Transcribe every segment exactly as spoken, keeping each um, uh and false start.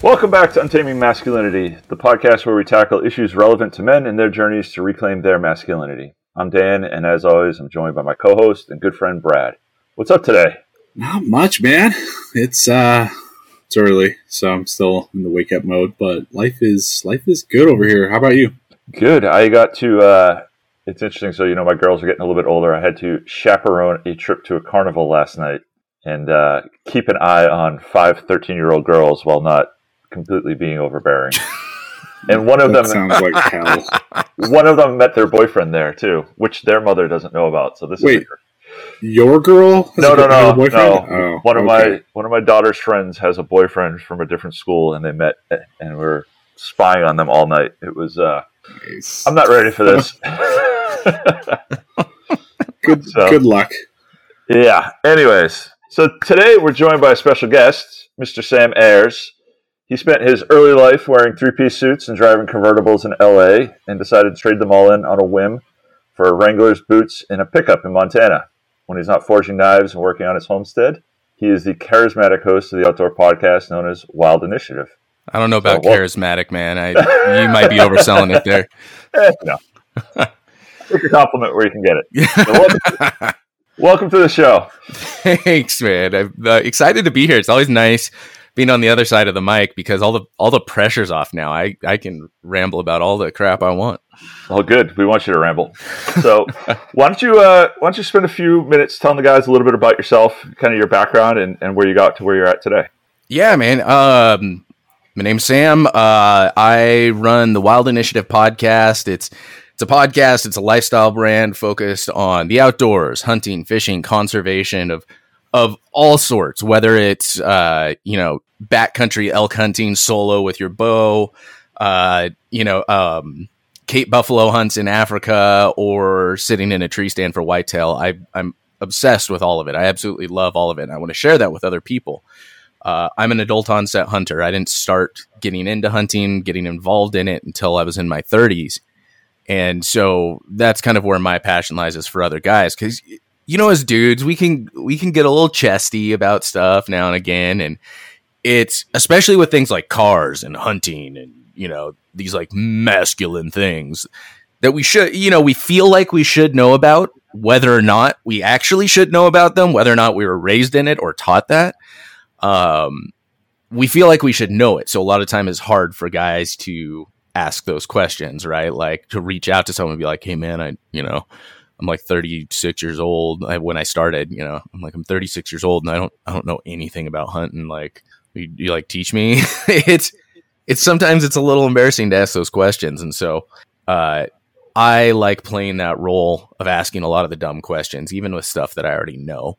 Welcome back to Untaming Masculinity, the podcast where we tackle issues relevant to men and their journeys to reclaim their masculinity. I'm Dan, and as always, I'm joined by my co-host and good friend, Brad. What's up today? Not much, man. It's uh, it's early, so I'm still in the wake-up mode, but life is life is good over here. How about you? Good. I got to, uh, it's interesting, so, you know, my girls are getting a little bit older. I had to chaperone a trip to a carnival last night and uh, keep an eye on five thirteen-year-old girls while not completely being overbearing. And one of that them sounds like hell. One of them met their boyfriend there too, which their mother doesn't know about. So this Wait, is your girl? Has no, a, no, no, a boyfriend? no. Oh, one of okay. my one of my daughter's friends has a boyfriend from a different school, and they met and were spying on them all night. It was. Uh, nice. I'm not ready for this. good, so, good luck. Yeah. Anyways, so today we're joined by a special guest, Mister Sam Ayers. He spent his early life wearing three-piece suits and driving convertibles in L A and decided to trade them all in on a whim for Wrangler's boots and a pickup in Montana. When he's not forging knives and working on his homestead, he is the charismatic host of the outdoor podcast known as Wild Initiative. I don't know about so, well, charismatic, man. I You might be overselling it there. Eh, no. Take a compliment where you can get it. So welcome, to, welcome to the show. Thanks, man. I'm uh, excited to be here. It's always nice being on the other side of the mic because all the all the pressure's off now. I, I can ramble about all the crap I want. Well, good. We want you to ramble. So why don't you uh, why don't you spend a few minutes telling the guys a little bit about yourself, kind of your background, and, and where you got to where you're at today? Yeah, man. Um, my name's Sam. Uh, I run the Wild Initiative podcast. It's it's a podcast. It's a lifestyle brand focused on the outdoors, hunting, fishing, conservation of of all sorts, whether it's, uh, you know, backcountry elk hunting solo with your bow, uh, you know, um, Cape buffalo hunts in Africa, or sitting in a tree stand for whitetail. I, I'm obsessed with all of it. I absolutely love all of it. And I want to share that with other people. Uh, I'm an adult onset hunter. I didn't start getting into hunting, getting involved in it until I was in my thirties. And so that's kind of where my passion lies is for other guys. Cause you know, as dudes, we can we can get a little chesty about stuff now and again, and it's especially with things like cars and hunting and, you know, these like masculine things that we should, you know, we feel like we should know about, whether or not we actually should know about them, whether or not we were raised in it or taught that. Um, we feel like we should know it, so a lot of time it's hard for guys to ask those questions, right? Like to reach out to someone and be like, "Hey, man, I, you know." I'm like thirty-six years old. I, when I started, you know, I'm like, I'm thirty-six years old and I don't, I don't know anything about hunting. Like, you, you like teach me? it's, it's sometimes it's a little embarrassing to ask those questions. And so, uh, I like playing that role of asking a lot of the dumb questions, even with stuff that I already know.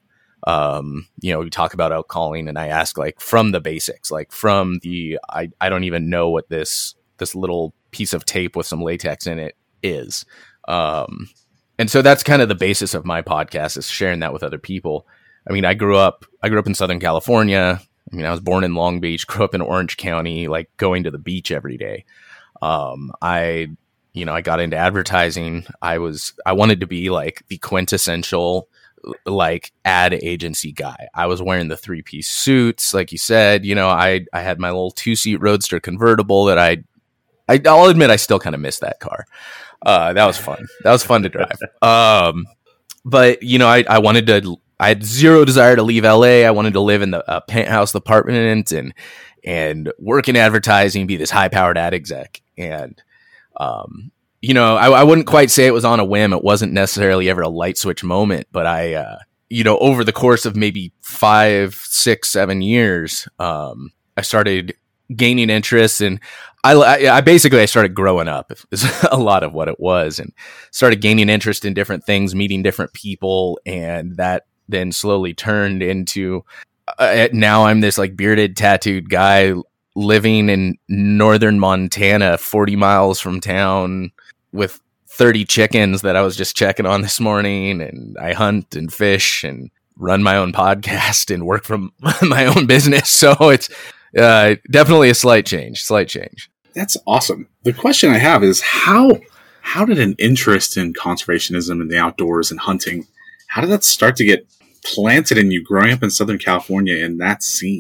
Um, you know, we talk about elk calling and I ask like from the basics, like from the, I, I don't even know what this, this little piece of tape with some latex in it is. Um, And so that's kind of the basis of my podcast, is sharing that with other people. I mean, I grew up, I grew up in Southern California. I mean, I was born in Long Beach, grew up in Orange County, like going to the beach every day. Um, I, you know, I got into advertising. I was, I wanted to be like the quintessential, like ad agency guy. I was wearing the three piece suits. Like you said, you know, I, I had my little two seat Roadster convertible that I, I I'll admit I still kind of miss that car. Uh, that was fun. That was fun to drive. Um, but you know, I, I wanted to, I had zero desire to leave L A. I wanted to live in the uh, penthouse apartment and, and work in advertising, be this high powered ad exec. And, um, you know, I, I wouldn't quite say it was on a whim. It wasn't necessarily ever a light switch moment, but I, uh, you know, over the course of maybe five, six, seven years, um, I started gaining interest, and I, I basically I started growing up is a lot of what it was, and started gaining interest in different things, meeting different people, and that then slowly turned into uh, now I'm this like bearded, tattooed guy living in northern Montana, forty miles from town, with thirty chickens that I was just checking on this morning, and I hunt and fish and run my own podcast and work from my own business. So it's Uh, definitely a slight change, slight change. That's awesome. The question I have is how, how did an interest in conservationism and the outdoors and hunting, how did that start to get planted in you growing up in Southern California in that scene?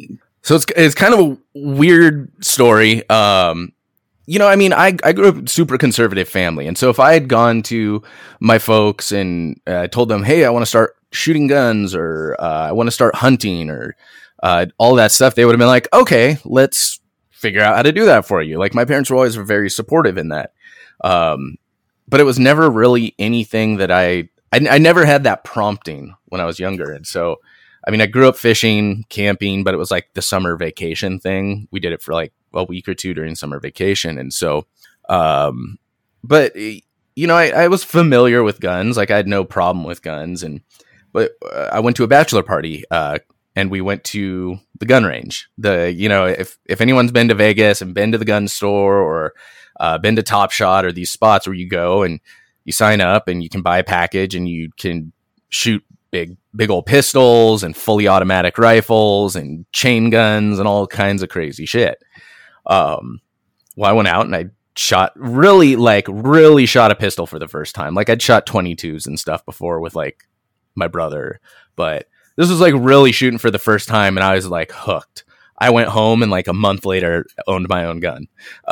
So it's it's kind of a weird story. Um, you know, I mean, I I grew up in a super conservative family, and so if I had gone to my folks and uh, told them, "Hey, I want to start shooting guns," or uh, "I want to start hunting," or uh, all that stuff, they would have been like, "Okay, let's figure out how to do that for you." Like my parents were always very supportive in that, um, but it was never really anything that I, I I never had that prompting when I was younger, and so. I mean, I grew up fishing, camping, but it was like the summer vacation thing. We did it for like a week or two during summer vacation. And so, um, but, you know, I, I was familiar with guns. Like I had no problem with guns. And, but uh, I went to a bachelor party, uh, and we went to the gun range. The, you know, if, if anyone's been to Vegas and been to the gun store or uh, been to Top Shot or these spots where you go and you sign up and you can buy a package and you can shoot big, big old pistols and fully automatic rifles and chain guns and all kinds of crazy shit. Um, well, I went out and I shot really, like, really shot a pistol for the first time. Like, I'd shot twenty-twos and stuff before with, like, my brother. But this was, like, really shooting for the first time, and I was, like, hooked. I went home and, like, a month later owned my own gun.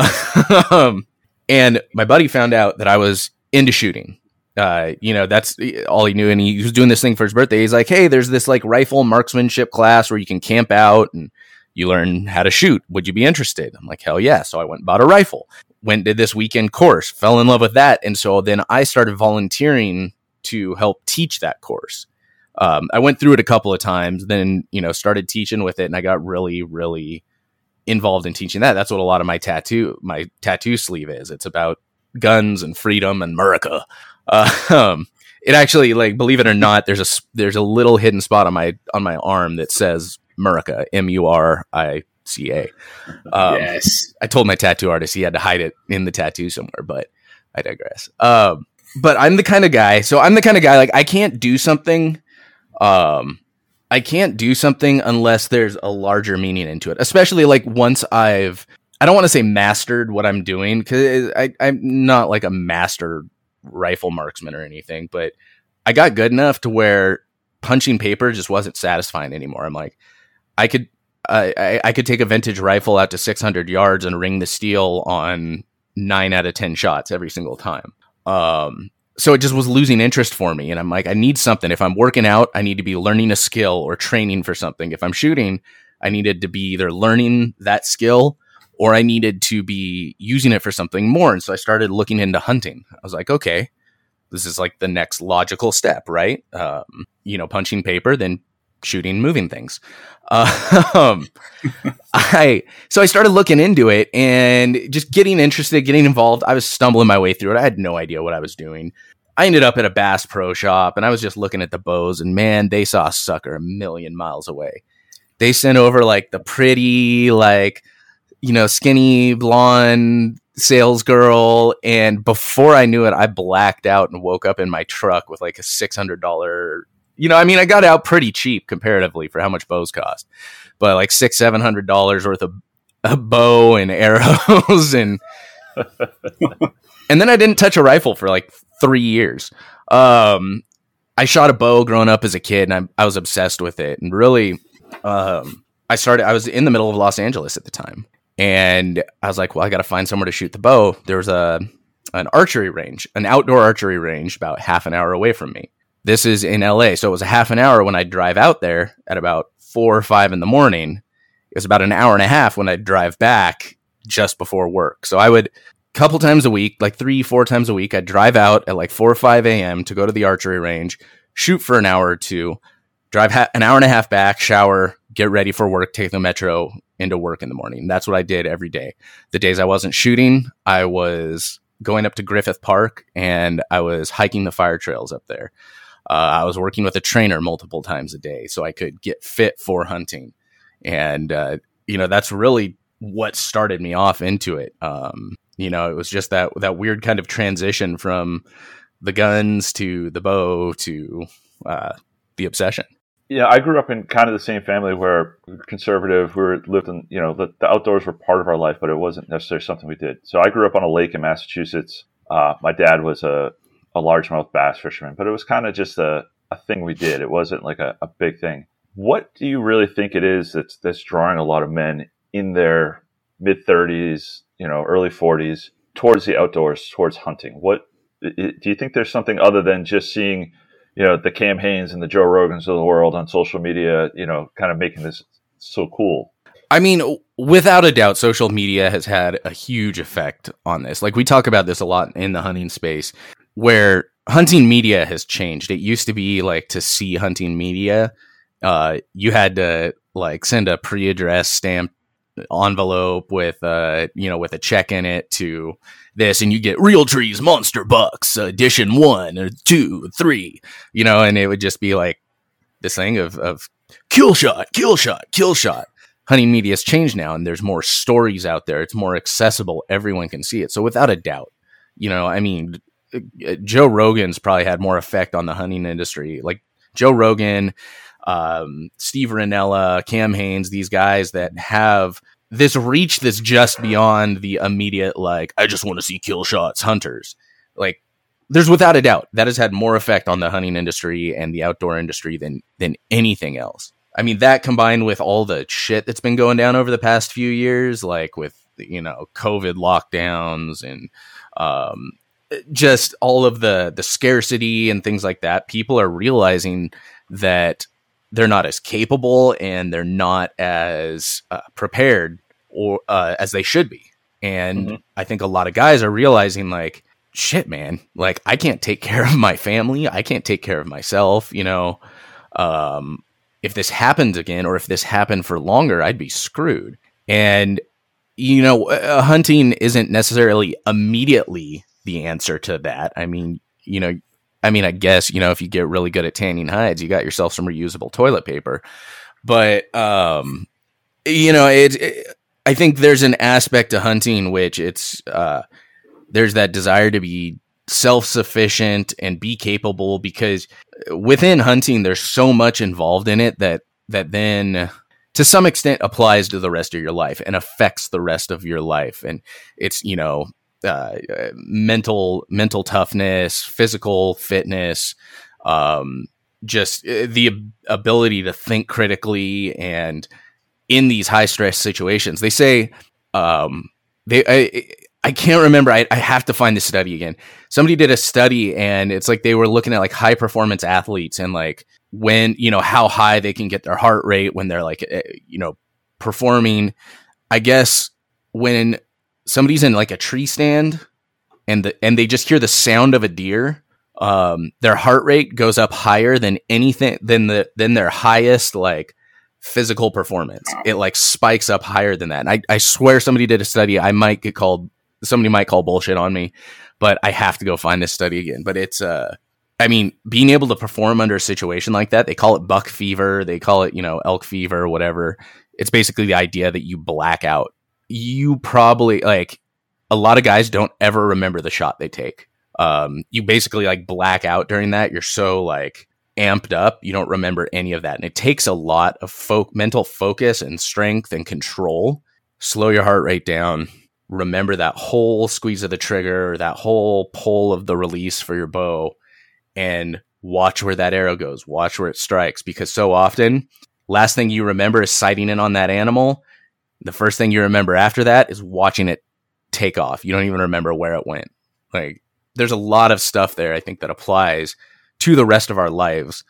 um, and my buddy found out that I was into shooting. Uh, you know, that's all he knew. And he was doing this thing for his birthday. He's like, "Hey, there's this like rifle marksmanship class where you can camp out and you learn how to shoot. Would you be interested?" I'm like, "Hell yeah." So I went and bought a rifle, went, did this weekend course, fell in love with that. And so then I started volunteering to help teach that course. Um, I went through it a couple of times, then, you know, started teaching with it. And I got really, really involved in teaching that. That's what a lot of my tattoo, my tattoo sleeve is. It's about guns and freedom and America. Uh, um, it actually, like, believe it or not, there's a there's a little hidden spot on my on my arm that says Murica, M U R I C A. Um, yes. I told my tattoo artist he had to hide it in the tattoo somewhere, but I digress. Um, but I'm the kind of guy. So I'm the kind of guy, like, I can't do something. Um, I can't do something unless there's a larger meaning into it. Especially like once I've, I don't want to say mastered what I'm doing, because I'm not like a master rifle marksman or anything, but I got good enough to where punching paper just wasn't satisfying anymore. I'm like, I could, uh, I, I could take a vintage rifle out to six hundred yards and ring the steel on nine out of ten shots every single time. Um, so it just was losing interest for me. And I'm like, I need something. If I'm working out, I need to be learning a skill or training for something. If I'm shooting, I needed to be either learning that skill or I needed to be using it for something more. And so I started looking into hunting. I was like, okay, this is like the next logical step, right? Um, you know, punching paper, then shooting, moving things. Uh, um, I, so I started looking into it and just getting interested, getting involved. I was stumbling my way through it. I had no idea what I was doing. I ended up at a Bass Pro Shop and I was just looking at the bows, and man, they saw a sucker a million miles away. They sent over like the pretty, like, you know, skinny blonde sales girl. And before I knew it, I blacked out and woke up in my truck with like a six hundred dollars, you know, I mean, I got out pretty cheap comparatively for how much bows cost, but like six, seven hundred dollars worth of a bow and arrows. And, and then I didn't touch a rifle for like three years. Um, I shot a bow growing up as a kid, and I, I was obsessed with it. And really, um, I started, I was in the middle of Los Angeles at the time. And I was like, well, I got to find somewhere to shoot the bow. There was a an archery range, an outdoor archery range about half an hour away from me. This is in L A. So it was a half an hour when I'd drive out there at about four or five in the morning. It was about an hour and a half when I'd drive back just before work. So I would, a couple times a week, like three, four times a week, I'd drive out at like four or five a.m. to go to the archery range, shoot for an hour or two, drive ha- an hour and a half back, shower, get ready for work, take the metro into work in the morning. That's what I did every day. The days I wasn't shooting, I was going up to Griffith Park and I was hiking the fire trails up there. Uh, I was working with a trainer multiple times a day so I could get fit for hunting. And, uh, you know, that's really what started me off into it. Um, you know, it was just that, that weird kind of transition from the guns to the bow to uh, the obsession. Yeah, I grew up in kind of the same family where we were conservative. We were lived in, you know, the, the outdoors were part of our life, but it wasn't necessarily something we did. So I grew up on a lake in Massachusetts. Uh, my dad was a, a largemouth bass fisherman, but it was kind of just a, a thing we did. It wasn't like a, a big thing. what do you really think it is that's that's drawing a lot of men in their mid thirties, you know, early forties towards the outdoors, towards hunting? What do you think there's something other than just seeing, you know, the Cam Hanes and the Joe Rogans of the world on social media, you know, kind of making this so cool? I mean, without a doubt, social media has had a huge effect on this. Like, we talk about this a lot in the hunting space, where hunting media has changed. It used to be like, to see hunting media, uh, you had to like send a pre-addressed stamped envelope with, uh, you know, with a check in it to this, and you get Real Trees Monster Bucks edition one or two, three, you know, and it would just be like this thing of, of kill shot, kill shot, kill shot. Hunting media has changed now, and there's more stories out there. It's more accessible. Everyone can see it. So without a doubt, you know, I mean, Joe Rogan's probably had more effect on the hunting industry. Like Joe Rogan, um, Steve Rinella, Cam Hanes, these guys that have this reach that's just beyond the immediate, like, I just want to see kill shots hunters. Like, there's without a doubt that has had more effect on the hunting industry and the outdoor industry than than anything else. I mean, that combined with all the shit that's been going down over the past few years, like with, you know, COVID lockdowns and um, just all of the, the scarcity and things like that, people are realizing that they're not as capable and they're not as uh, prepared or uh, as they should be. And mm-hmm. I think a lot of guys are realizing, like, shit, man, like, I can't take care of my family. I can't take care of myself, you know. Um, if this happens again, or if this happened for longer, I'd be screwed. And, you know, uh, hunting isn't necessarily immediately the answer to that. I mean, you know, I mean, I guess, you know, if you get really good at tanning hides, you got yourself some reusable toilet paper. But, um, you know, it, it, I think there's an aspect to hunting which it's, uh, there's that desire to be self-sufficient and be capable, because within hunting, there's so much involved in it that, that then to some extent applies to the rest of your life and affects the rest of your life. And it's, you know, uh, mental, mental toughness, physical fitness, um, just the ability to think critically. And in these high stress situations, they say, um, they, I, I can't remember. I, I have to find the study again. Somebody did a study, and it's like they were looking at like high performance athletes and like when, you know, how high they can get their heart rate when they're like, you know, performing. I guess when somebody's in like a tree stand and the, and they just hear the sound of a deer, um, their heart rate goes up higher than anything than the, than their highest, like, physical performance. It like spikes up higher than that. And I, I swear somebody did a study. I might get called, somebody might call bullshit on me, but I have to go find this study again. But it's, uh, I mean, being able to perform under a situation like that, they call it buck fever. They call it, you know, elk fever, whatever. It's basically the idea that you black out. You probably, like, a lot of guys don't ever remember the shot they take. Um, you basically like black out during that. You're so like amped up, you don't remember any of that. And it takes a lot of fo- mental focus and strength and control. Slow your heart rate down. Remember that whole squeeze of the trigger, that whole pull of the release for your bow, and watch where that arrow goes. Watch where it strikes, because so often, last thing you remember is sighting in on that animal. The first thing you remember after that is watching it take off. You don't even remember where it went. Like, there's a lot of stuff there, I think, that applies to the rest of our lives.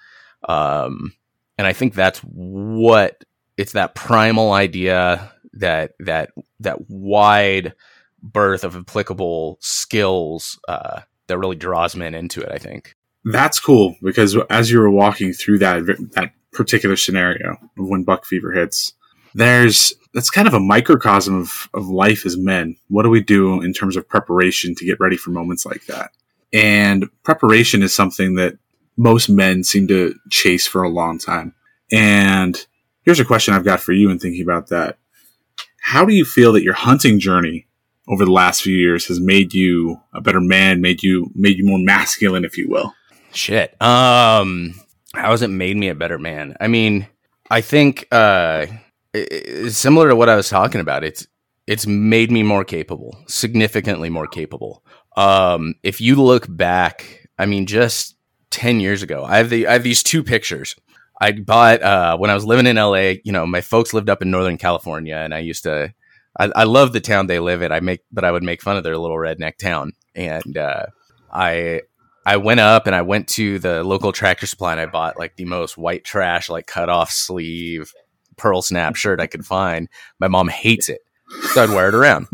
Um, and I think that's what it's, that primal idea, that, that, that wide berth of applicable skills, uh, that really draws men into it, I think. That's cool, because as you were walking through that, that particular scenario of when buck fever hits, there's, that's kind of a microcosm of, of life as men. What do we do in terms of preparation to get ready for moments like that? And preparation is something that most men seem to chase for a long time. And here's a question I've got for you in thinking about that. How do you feel that your hunting journey over the last few years has made you a better man, made you, made you more masculine, if you will? Shit. Um, how has it made me a better man? I mean, I think, uh, it's similar to what I was talking about. It's, it's made me more capable, significantly more capable. Um, if you look back, I mean, just ten years ago, I have the, I have these two pictures. I bought uh, when I was living in L A. You know, my folks lived up in Northern California, and I used to. I, I love the town they live in. I make, but I would make fun of their little redneck town. And uh, I I went up and I went to the local Tractor Supply and I bought like the most white trash, like cut off sleeve pearl snap shirt I could find. My mom hates it, so I'd wear it around.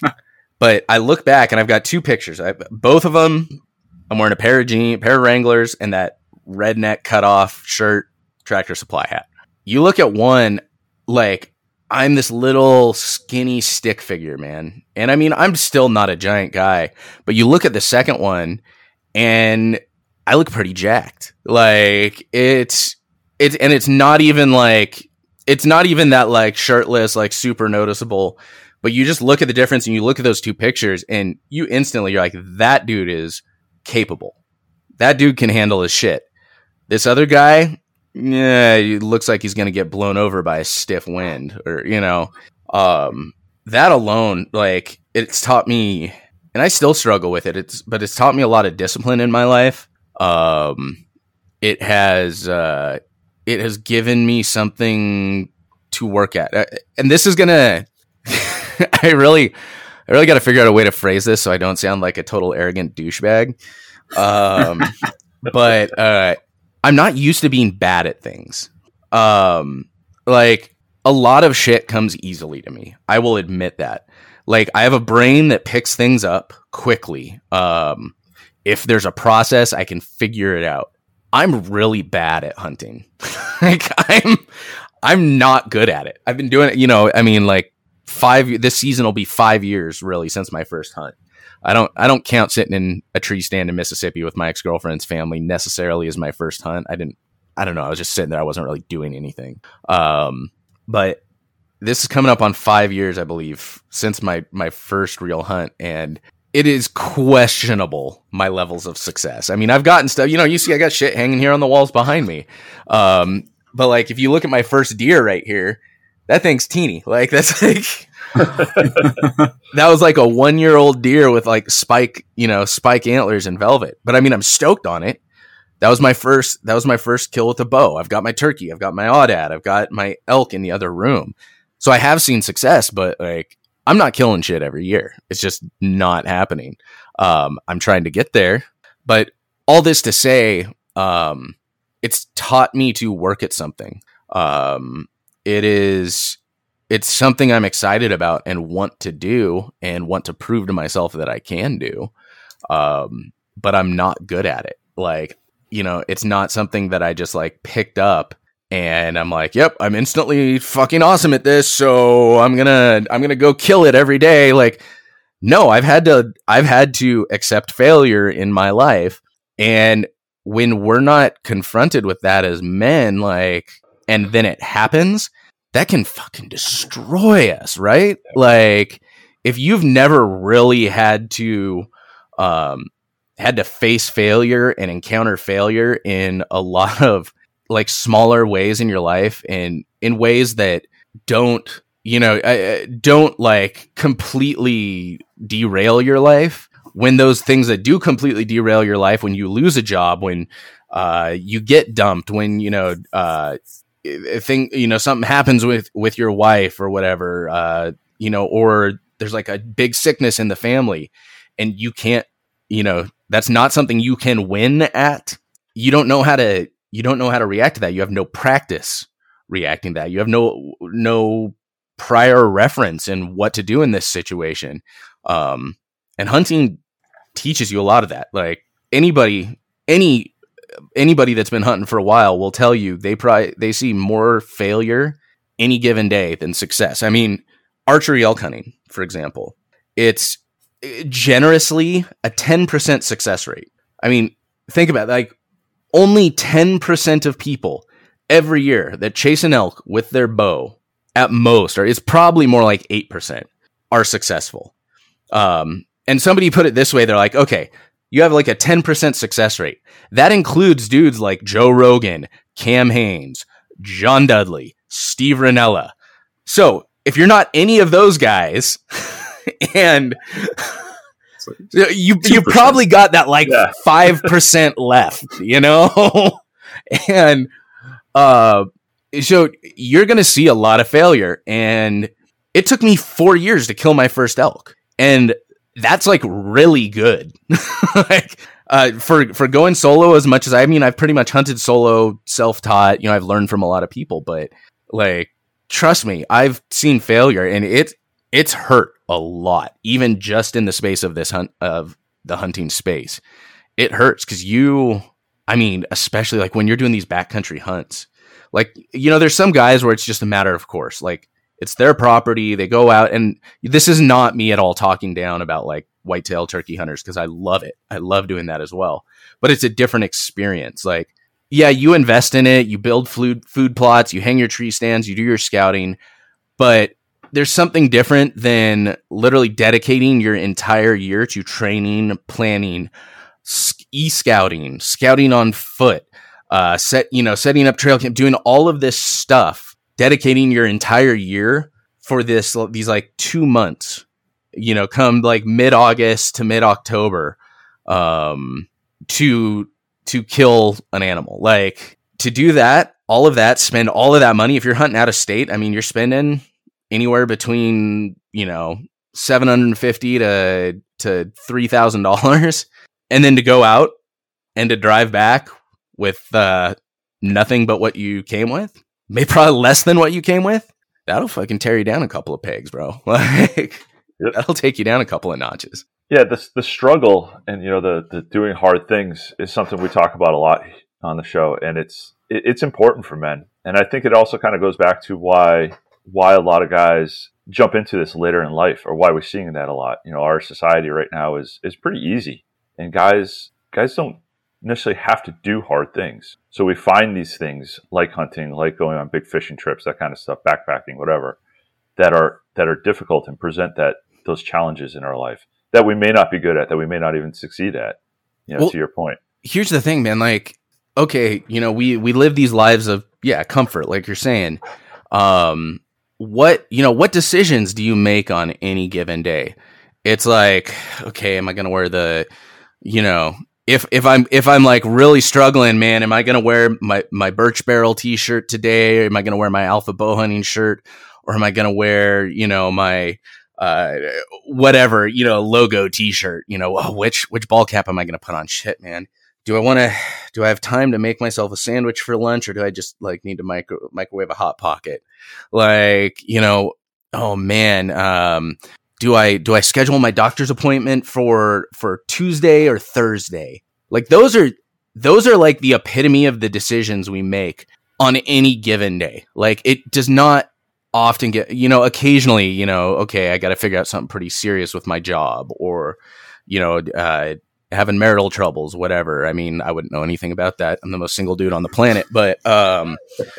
But I look back and I've got two pictures. I, both of them, I'm wearing a pair of jeans, pair of Wranglers, and that redneck cut off shirt. Tractor Supply hat. You look at one, like I'm this little skinny stick figure, man. And I mean, I'm still not a giant guy, but you look at the second one and I look pretty jacked. Like it's, it's, and it's not even like, it's not even that like shirtless, like super noticeable, but you just look at the difference and you look at those two pictures and you instantly, you're like, that dude is capable. That dude can handle his shit. This other guy, yeah, it looks like he's going to get blown over by a stiff wind or, you know, um, that alone, like it's taught me, and I still struggle with it. It's, but it's taught me a lot of discipline in my life. Um, it has, uh, it has given me something to work at. And this is going to, I really, I really got to figure out a way to phrase this so I don't sound like a total arrogant douchebag. Um, but, uh, I'm not used to being bad at things. Um, like a lot of shit comes easily to me. I will admit that. Like I have a brain that picks things up quickly. Um, if there's a process, I can figure it out. I'm really bad at hunting. Like I'm, I'm not good at it. I've been doing it, you know, I mean like five, this season will be five years really since my first hunt. I don't I don't count sitting in a tree stand in Mississippi with my ex-girlfriend's family necessarily as my first hunt. I didn't I don't know. I was just sitting there. I wasn't really doing anything. Um, but this is coming up on five years, I believe, since my my first real hunt, and it is questionable my levels of success. I mean, I've gotten stuff, you know, you see I got shit hanging here on the walls behind me. Um, but like if you look at my first deer right here, that thing's teeny. Like that's like that was like a one year old deer with like spike, you know, spike antlers and velvet. But I mean, I'm stoked on it. That was my first, that was my first kill with a bow. I've got my turkey. I've got my aoudad. I've got my elk in the other room. So I have seen success, but like, I'm not killing shit every year. It's just not happening. Um, I'm trying to get there, but all this to say, um, it's taught me to work at something. Um, it is, It's something I'm excited about and want to do and want to prove to myself that I can do. Um, but I'm not good at it. Like, you know, it's not something that I just like picked up and I'm like, yep, I'm instantly fucking awesome at this. So I'm going to, I'm going to go kill it every day. Like, no, I've had to, I've had to accept failure in my life. And when we're not confronted with that as men, like, and then it happens, that can fucking destroy us, right? Like, if you've never really had to, um, had to face failure and encounter failure in a lot of like smaller ways in your life and in ways that don't, you know, uh, don't like completely derail your life. When those things that do completely derail your life, when you lose a job, when uh, you get dumped, when, you know, uh, thing, you know, something happens with, with your wife or whatever, uh, you know, or there's like a big sickness in the family and you can't, you know, that's not something you can win at. You don't know how to, you don't know how to react to that. You have no practice reacting to that. You have no, no prior reference in what to do in this situation. Um, and hunting teaches you a lot of that. Like anybody, any, anybody that's been hunting for a while will tell you they probably, they see more failure any given day than success. I mean, archery elk hunting, for example, it's generously a ten percent success rate. I mean, think about it, like only ten percent of people every year that chase an elk with their bow at most, or it's probably more like eight percent are successful. Um, and somebody put it this way. They're like, okay, you have like a ten percent success rate. That includes dudes like Joe Rogan, Cam Hanes, John Dudley, Steve Rinella. So if you're not any of those guys and like you, you probably got that like yeah. five percent left, you know? And Uh, so you're going to see a lot of failure. And it took me four years to kill my first elk. And that's like really good. like, uh, for, for going solo as much as I mean, I've pretty much hunted solo, self-taught, you know, I've learned from a lot of people, but like, trust me, I've seen failure and it, it's hurt a lot, even just in the space of this hunt of the hunting space. It hurts because you, I mean, especially like when you're doing these backcountry hunts, like, you know, there's some guys where it's just a matter of course, like it's their property. They go out, and this is not me at all talking down about like whitetail turkey hunters, because I love it. I love doing that as well. But it's a different experience. Like, yeah, you invest in it, you build food food plots, you hang your tree stands, you do your scouting, but there's something different than literally dedicating your entire year to training, planning, e-scouting, scouting on foot, uh, set, you know, setting up trail camp, doing all of this stuff, dedicating your entire year for this, these like two months, you know, come like mid-August to mid-October, um, to, to kill an animal. Like, to do that, all of that, spend all of that money. If you're hunting out of state, I mean, you're spending anywhere between, you know, seven hundred fifty to, to three thousand dollars. And then to go out and to drive back with, uh, nothing but what you came with, maybe probably less than what you came with. That'll fucking tear you down a couple of pegs, bro. Like, yep. That'll take you down a couple of notches. Yeah. The, the struggle and, you know, the, the doing hard things is something we talk about a lot on the show, and it's, it, it's important for men. And I think it also kind of goes back to why, why a lot of guys jump into this later in life, or why we're seeing that a lot. You know, our society right now is, is pretty easy, and guys, guys don't necessarily have to do hard things. So we find these things like hunting, like going on big fishing trips, that kind of stuff, backpacking, whatever, that are, that are difficult and present that, those challenges in our life that we may not be good at, that we may not even succeed at, you know, well, to your point. Here's the thing, man. Like, okay, you know, we, we live these lives of, yeah, comfort, like you're saying. Um, what, you know, what decisions do you make on any given day? It's like, okay, am I going to wear the, you know, if, if I'm, if I'm like really struggling, man, am I going to wear my, my Birch Barrel t-shirt today? Or am I going to wear my Alpha Bow Hunting shirt? Or am I going to wear, you know, my, uh, whatever, you know, logo t-shirt, you know, oh, which, which ball cap am I going to put on? Shit, man. Do I want to, do I have time to make myself a sandwich for lunch, or do I just like need to micro, microwave a Hot Pocket? Like, you know, oh man, um, do I, do I schedule my doctor's appointment for, for Tuesday or Thursday? Like, those are, those are like the epitome of the decisions we make on any given day. Like, it does not often get, you know, occasionally, you know, okay, I got to figure out something pretty serious with my job, or, you know, uh, having marital troubles, whatever. I mean, I wouldn't know anything about that. I'm the most single dude on the planet, but, um,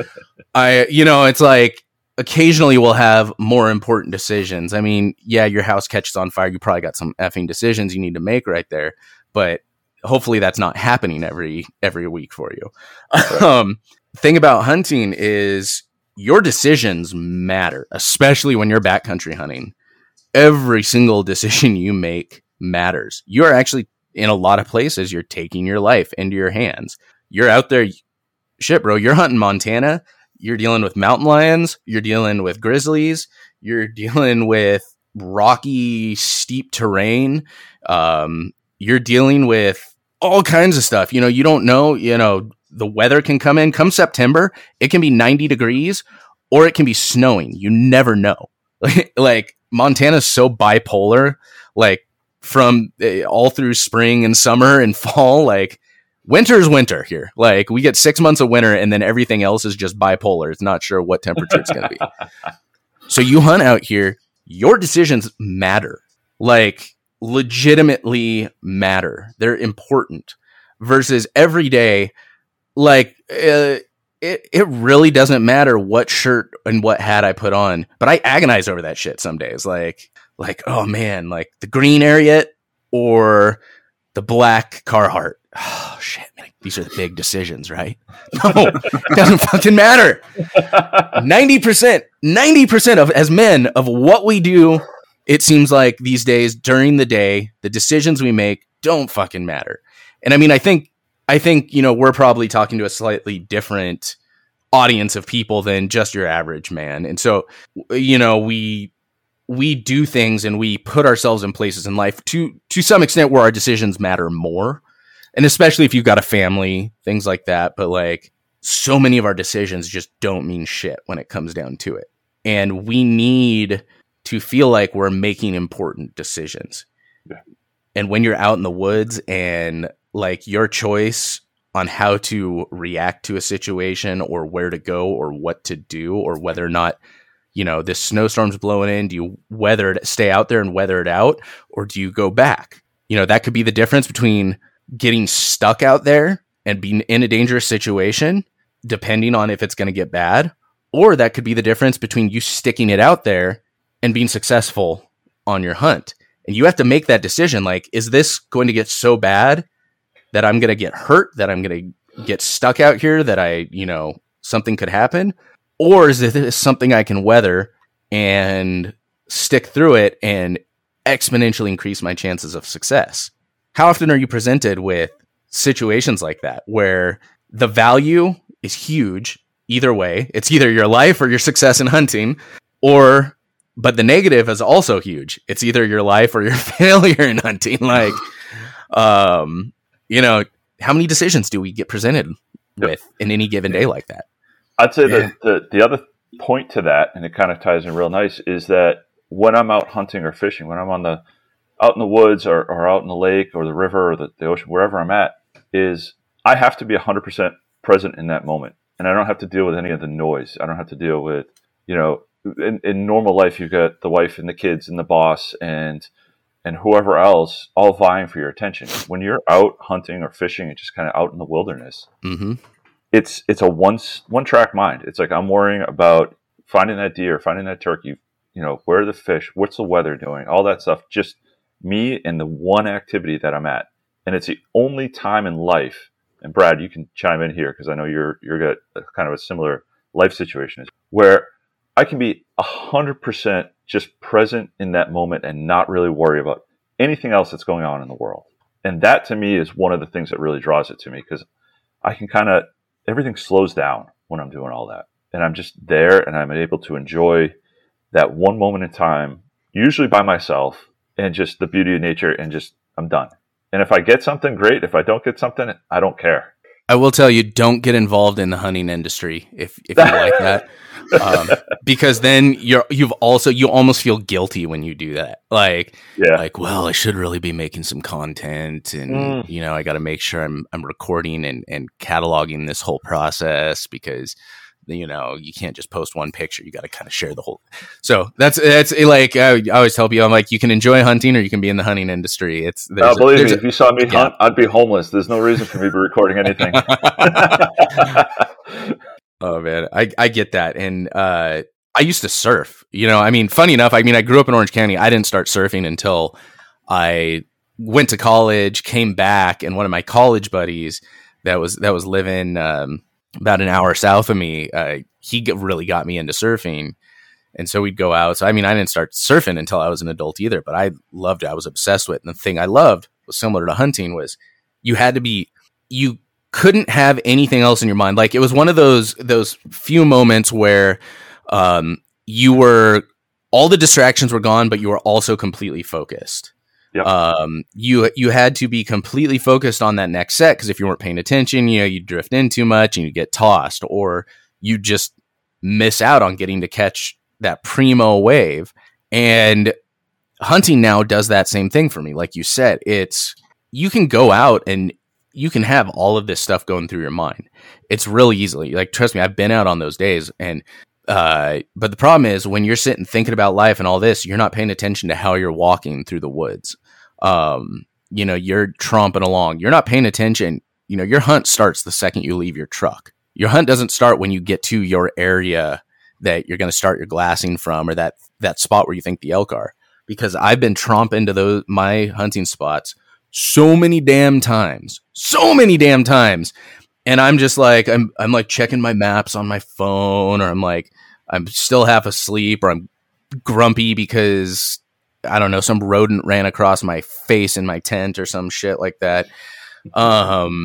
I, you know, it's like occasionally we'll have more important decisions. I mean, yeah, your house catches on fire. You probably got some effing decisions you need to make right there, but hopefully that's not happening every, every week for you. um, thing about hunting is your decisions matter, especially when you're backcountry hunting. Every single decision you make matters. You are actually, in a lot of places, you're taking your life into your hands. You're out there, shit, bro, you're hunting Montana. You're dealing with mountain lions. You're dealing with grizzlies. You're dealing with rocky, steep terrain. Um, you're dealing with all kinds of stuff. You know, you don't know, you know, the weather can come in. Come September, it can be ninety degrees or it can be snowing. You never know. Like, Montana's so bipolar, like, from uh, all through spring and summer and fall. Like, winter's winter here. Like, we get six months of winter and then everything else is just bipolar. It's not sure what temperature it's going to be. So you hunt out here, your decisions matter. Like, legitimately matter. They're important. Versus every day, like, uh, it, it really doesn't matter what shirt and what hat I put on, but I agonize over that shit some days. Like, like, oh man, like the green Ariat or the black Carhartt. Oh shit, man, these are the big decisions, right? No, it doesn't fucking matter. ninety percent, ninety percent of, as men, of what we do, it seems like these days during the day, the decisions we make don't fucking matter. And I mean, I think, I think, you know, we're probably talking to a slightly different audience of people than just your average man. And so, you know, we we do things and we put ourselves in places in life to to some extent where our decisions matter more. And especially if you've got a family, things like that. But like so many of our decisions just don't mean shit when it comes down to it. And we need to feel like we're making important decisions. Yeah. And when you're out in the woods and like your choice on how to react to a situation or where to go or what to do or whether or not, you know, this snowstorm's blowing in, do you weather it, stay out there and weather it out, or do you go back? You know, that could be the difference between getting stuck out there and being in a dangerous situation, depending on if it's going to get bad, or that could be the difference between you sticking it out there and being successful on your hunt. And you have to make that decision. Like, is this going to get so bad that I'm going to get hurt, that I'm going to get stuck out here, that I, you know, something could happen? Or is this something I can weather and stick through it and exponentially increase my chances of success? How often are you presented with situations like that where the value is huge either way? It's either your life or your success in hunting, or, but the negative is also huge. It's either your life or your failure in hunting. Like, um, you know, how many decisions do we get presented Yep. with in any given day like that? I'd say Yeah. that the, the other point to that, and it kind of ties in real nice, is that when I'm out hunting or fishing, when I'm on the out in the woods or, or out in the lake or the river or the, the ocean, wherever I'm at, is I have to be one hundred percent present in that moment. And I don't have to deal with any of the noise. I don't have to deal with, you know, in, in normal life, you've got the wife and the kids and the boss and and whoever else all vying for your attention. When you're out hunting or fishing and just kind of out in the wilderness, Mm-hmm. it's it's a one one track mind. It's like I'm worrying about finding that deer, finding that turkey, you know, where are the fish, what's the weather doing, all that stuff. Just me and the one activity that I'm at, and it's the only time in life. And Brad, you can chime in here because I know you're you're got a, kind of a similar life situation where I can be a hundred percent just present in that moment and not really worry about anything else that's going on in the world. And that to me is one of the things that really draws it to me, because I can kind of, everything slows down when I'm doing all that. And I'm just there and I'm able to enjoy that one moment in time, usually by myself, and just the beauty of nature, and just, I'm done. And if I get something, great. If I don't get something, I don't care. I will tell you, don't get involved in the hunting industry if if you like that, um, because then you're you've also you almost feel guilty when you do that. Like, Yeah. like, well, I should really be making some content, and Mm. you know, I got to make sure I'm I'm recording and and cataloging this whole process, because you know you can't just post one picture. You got to kind of share the whole. So that's that's like I always tell people, I'm like, you can enjoy hunting or you can be in the hunting industry. It's Oh, there's a- believe there's me, a- if you saw me yeah. hunt, I'd be homeless. There's no reason for me to be recording anything. Oh man, I, I get that. And uh, I used to surf, you know, I mean, funny enough, I mean, I grew up in Orange County. I didn't start surfing until I went to college, came back, and one of my college buddies that was, that was living um, about an hour south of me, uh, he g- really got me into surfing. And so we'd go out. So, I mean, I didn't start surfing until I was an adult either, but I loved it. I was obsessed with it. And the thing I loved was similar to hunting was you had to be, you couldn't have anything else in your mind. Like, it was one of those, those few moments where um, you were, all the distractions were gone, but you were also completely focused. Yep. Um, you, you had to be completely focused on that next set. Cause if you weren't paying attention, you know, you'd drift in too much and you get tossed, or you just miss out on getting to catch that primo wave. And hunting now does that same thing for me. Like you said, it's, you can go out and you can have all of this stuff going through your mind. It's really easily, like, trust me, I've been out on those days. And, uh, but the problem is when you're sitting thinking about life and all this, you're not paying attention to how you're walking through the woods. Um, you know, you're tromping along, you're not paying attention. You know, your hunt starts the second you leave your truck. Your hunt doesn't start when you get to your area that you're going to start your glassing from, or that, that spot where you think the elk are. Because I've been tromping to those, my hunting spots so many damn times, so many damn times. And I'm just like, I'm, I'm like checking my maps on my phone, or I'm like, I'm still half asleep, or I'm grumpy because I don't know, some rodent ran across my face in my tent or some shit like that. Um,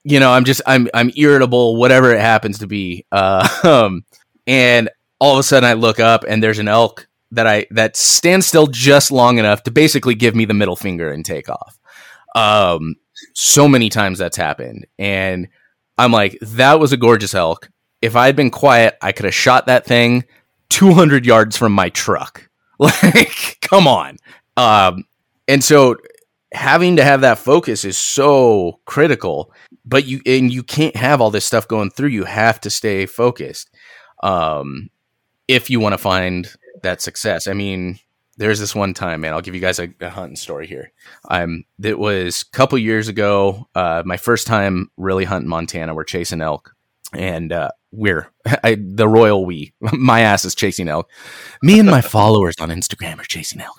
you know, I'm just, I'm, I'm irritable, whatever it happens to be. Uh, um, and all of a sudden I look up and there's an elk that I, that stands still just long enough to basically give me the middle finger and take off. Um, so many times that's happened. And I'm like, that was a gorgeous elk. If I had been quiet, I could have shot that thing two hundred yards from my truck. Like, come on. Um, and so having to have that focus is so critical, but you, and you can't have all this stuff going through. You have to stay focused. Um, if you want to find that success. I mean, there's this one time, man, I'll give you guys a, a hunting story here. Um, it was a couple years ago, uh, my first time really hunting Montana. We're chasing elk. And uh, we're I, the royal we. My ass is chasing elk. Me and my followers on Instagram are chasing elk.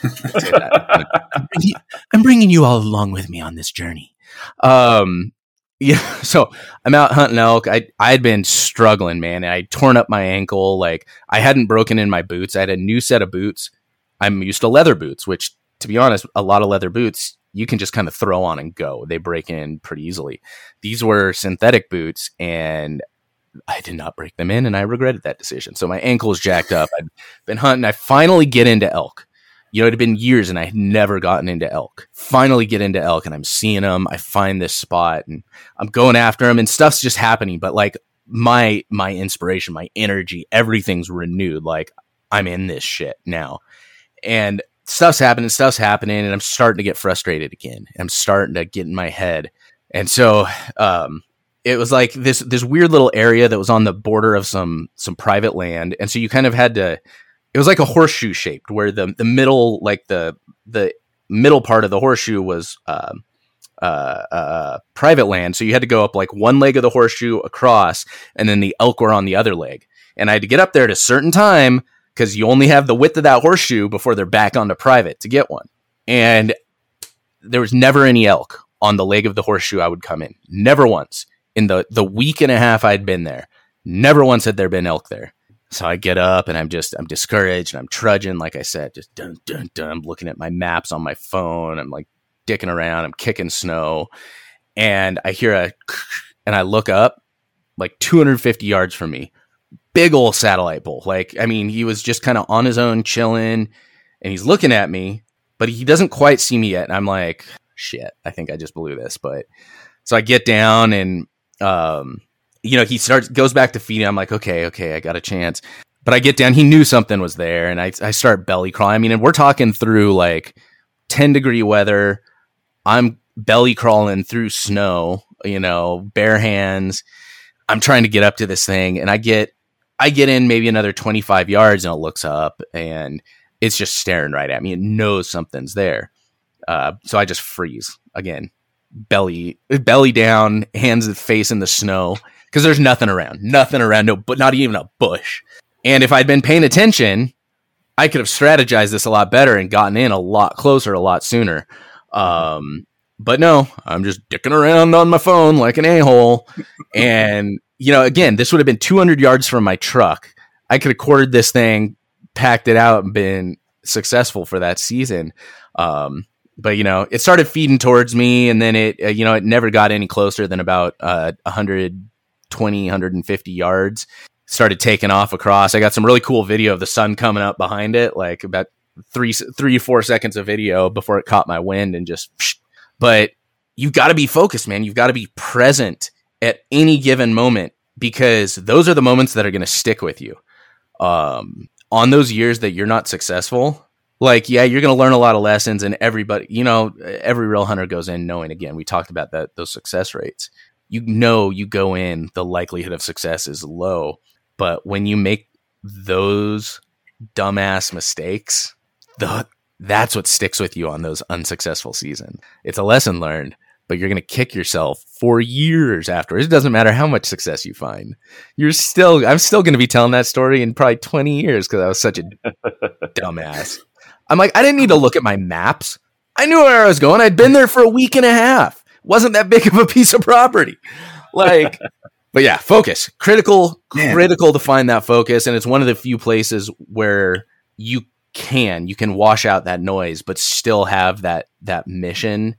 I'm, bringing, I'm bringing you all along with me on this journey. Um, yeah. So I'm out hunting elk. I I had been struggling, man. I torn up my ankle. Like I hadn't broken in my boots. I had a new set of boots. I'm used to leather boots, which, to be honest, a lot of leather boots you can just kind of throw on and go. They break in pretty easily. These were synthetic boots, and I did not break them in, and I regretted that decision. So my ankle is jacked up. I'd been hunting. I finally get into elk. You know, it had been years, and I had never gotten into elk. Finally get into elk, and I'm seeing them. I find this spot, and I'm going after them, and stuff's just happening. But, like, my my inspiration, my energy, everything's renewed. Like, I'm in this shit now. And stuff's happening, stuff's happening, and I'm starting to get frustrated again. I'm starting to get in my head. And so um, it was like this this weird little area that was on the border of some some private land. And so you kind of had to, it was like a horseshoe shaped where the the middle, like the the middle part of the horseshoe was uh, uh, uh, private land. So you had to go up like one leg of the horseshoe across, and then the elk were on the other leg. And I had to get up there at a certain time, because you only have the width of that horseshoe before they're back onto private to get one. And there was never any elk on the leg of the horseshoe I would come in. Never once. In the, the week and a half I'd been there, never once had there been elk there. So I get up and I'm just, I'm discouraged and I'm trudging, like I said, just dun, dun, dun. I'm looking at my maps on my phone. I'm like dicking around. I'm kicking snow. And I hear a, and I look up like two hundred fifty yards from me. Big old satellite bull. Like, I mean, he was just kind of on his own chilling, and he's looking at me, but he doesn't quite see me yet. And I'm like, shit, I think I just blew this. But so I get down and, um, you know, he starts, goes back to feeding. I'm like, okay, okay, I got a chance. But I get down, he knew something was there, and I, I start belly crawling. I mean, and we're talking through like ten degree weather. I'm belly crawling through snow, you know, bare hands. I'm trying to get up to this thing, and I get, I get in maybe another twenty-five yards, and it looks up and it's just staring right at me. It knows something's there. Uh, so I just freeze again, belly, belly down, hands and face in the snow, because there's nothing around, nothing around, no, but not even a bush. And if I'd been paying attention, I could have strategized this a lot better and gotten in a lot closer, a lot sooner. Um, but no, I'm just dicking around on my phone like an a-hole. And you know, again, this would have been two hundred yards from my truck. I could have quartered this thing, packed it out, and been successful for that season. Um, but, you know, it started feeding towards me, and then it, uh, you know, it never got any closer than about uh, one hundred twenty, one hundred fifty yards. Started taking off across. I got some really cool video of the sun coming up behind it, like about three, three, four seconds of video before it caught my wind and just, psh. But you've got to be focused, man. You've got to be present at any given moment, because those are the moments that are going to stick with you. Um, on those years that you're not successful, like, yeah, you're going to learn a lot of lessons, and everybody, you know, every real hunter goes in knowing, again, we talked about that, those success rates. You know, you go in, the likelihood of success is low, but when you make those dumbass mistakes, the, that's what sticks with you on those unsuccessful seasons. It's a lesson learned, but you're going to kick yourself for years afterwards. It doesn't matter how much success you find. You're still, I'm still going to be telling that story in probably twenty years, because I was such a dumbass. I'm like, I didn't need to look at my maps. I knew where I was going. I'd been there for a week and a half. Wasn't that big of a piece of property. Like, but yeah, focus. Critical, Man. critical to find that focus. And it's one of the few places where you can, you can wash out that noise, but still have that, that mission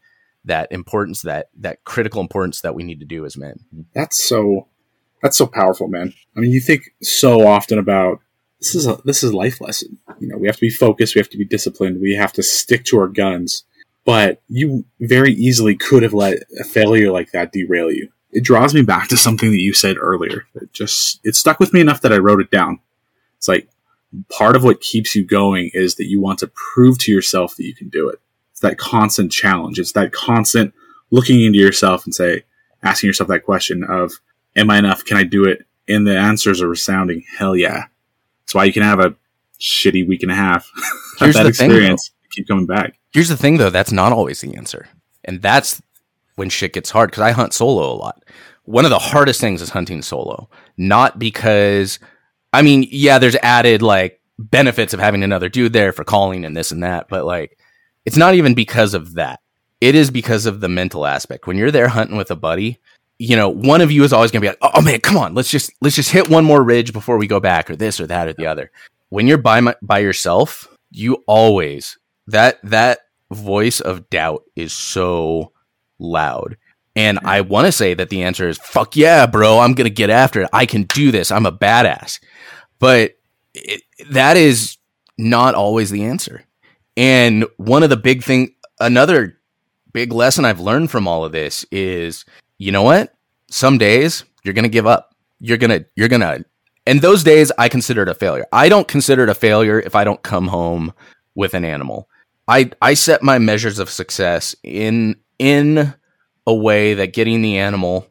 that importance, that that critical importance that we need to do as men. That's so that's so powerful, man. I mean, you think so often about this is a this is a life lesson. You know, we have to be focused, we have to be disciplined, we have to stick to our guns. But you very easily could have let a failure like that derail you. It draws me back to something that you said earlier. It just it stuck with me enough that I wrote it down. It's like part of what keeps you going is that you want to prove to yourself that you can do it. It's that constant challenge. It's that constant looking into yourself and say, asking yourself that question of, am I enough? Can I do it? And the answers are resounding, hell yeah. That's why you can have a shitty week and a half of that experience. Thing, keep coming back. Here's the thing, though. That's not always the answer. And that's when shit gets hard, because I hunt solo a lot. One of the hardest things is hunting solo. Not because... I mean, yeah, there's added, like, benefits of having another dude there for calling and this and that, but, like, it's not even because of that. It is because of the mental aspect. When you're there hunting with a buddy, you know, one of you is always going to be like, oh, man, come on, let's just let's just hit one more ridge before we go back, or this or that or the other. When you're by my, by yourself, you always, that that voice of doubt is so loud. And I want to say that the answer is, fuck yeah, bro, I'm going to get after it. I can do this. I'm a badass. But it, that is not always the answer. And one of the big thing, another big lesson I've learned from all of this is, you know what? Some days you're going to give up. You're going to, you're going to, and those days I consider it a failure. I don't consider it a failure if I don't come home with an animal. I, I set my measures of success in, in a way that getting the animal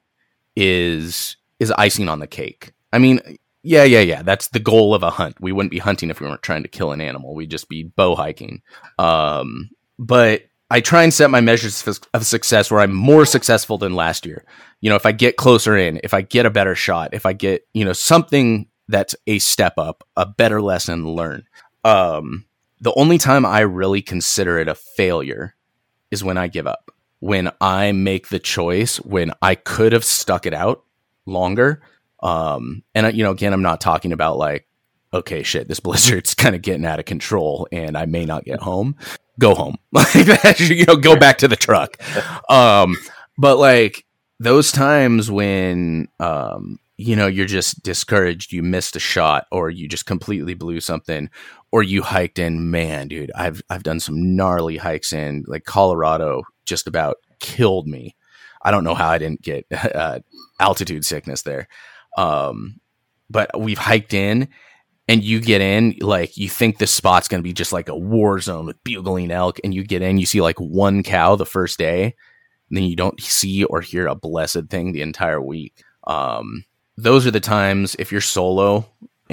is, is icing on the cake. I mean, Yeah, yeah, yeah. That's the goal of a hunt. We wouldn't be hunting if we weren't trying to kill an animal. We'd just be bow hiking. Um, but I try and set my measures of success where I'm more successful than last year. You know, if I get closer in, if I get a better shot, if I get, you know, something that's a step up, a better lesson learned. Um, the only time I really consider it a failure is when I give up. When I make the choice, when I could have stuck it out longer. Um, and you know, again, I'm not talking about like, okay, shit, this blizzard's kind of getting out of control and I may not get home. Go home. Like, you know, go back to the truck. Um, but like those times when, um, you know, you're just discouraged, you missed a shot or you just completely blew something or you hiked in, man, dude, I've, I've done some gnarly hikes in like Colorado, just about killed me. I don't know how I didn't get uh, altitude sickness there. Um, but we've hiked in and you get in, like you think this spot's going to be just like a war zone with bugling elk, and you get in, you see like one cow the first day, and then you don't see or hear a blessed thing the entire week. Um, those are the times if you're solo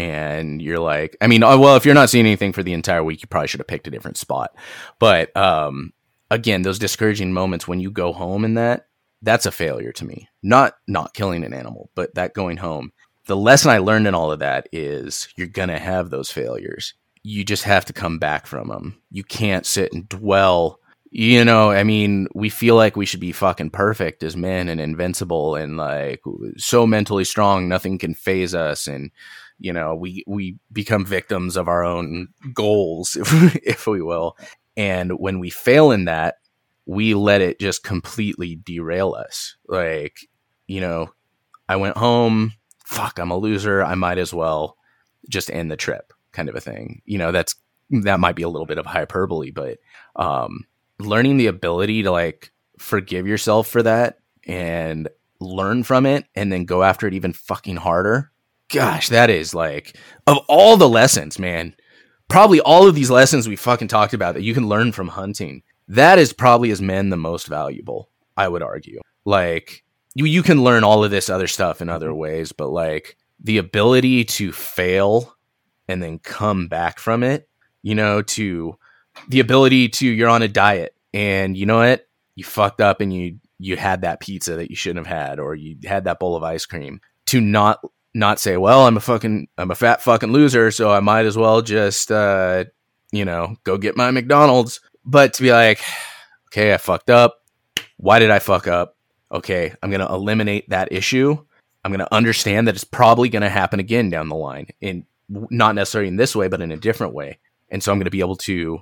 and you're like, I mean, well, if you're not seeing anything for the entire week, you probably should have picked a different spot. But, um, again, those discouraging moments when you go home and that, that's a failure to me. Not not killing an animal, but that going home. The lesson I learned in all of that is you're going to have those failures. You just have to come back from them. You can't sit and dwell. You know, I mean, we feel like we should be fucking perfect as men and invincible and like so mentally strong, nothing can phase us. And, you know, we, we become victims of our own goals, if, if we will. And when we fail in that, we let it just completely derail us. Like, you know, I went home, fuck, I'm a loser. I might as well just end the trip, kind of a thing. You know, that's, that might be a little bit of hyperbole, but, um, learning the ability to like forgive yourself for that and learn from it and then go after it even fucking harder. Gosh, that is like, of all the lessons, man, probably all of these lessons we fucking talked about that you can learn from hunting, that is probably as men the most valuable, I would argue. Like you, you can learn all of this other stuff in other ways, but like the ability to fail and then come back from it, you know, to the ability to, you're on a diet and you know what, you fucked up and you, you had that pizza that you shouldn't have had, or you had that bowl of ice cream, to not, not say, well, I'm a fucking, I'm a fat fucking loser, so I might as well just, uh, you know, go get my McDonald's. But to be like, okay, I fucked up. Why did I fuck up? Okay, I'm going to eliminate that issue. I'm going to understand that it's probably going to happen again down the line, in not necessarily in this way, but in a different way. And so I'm going to be able to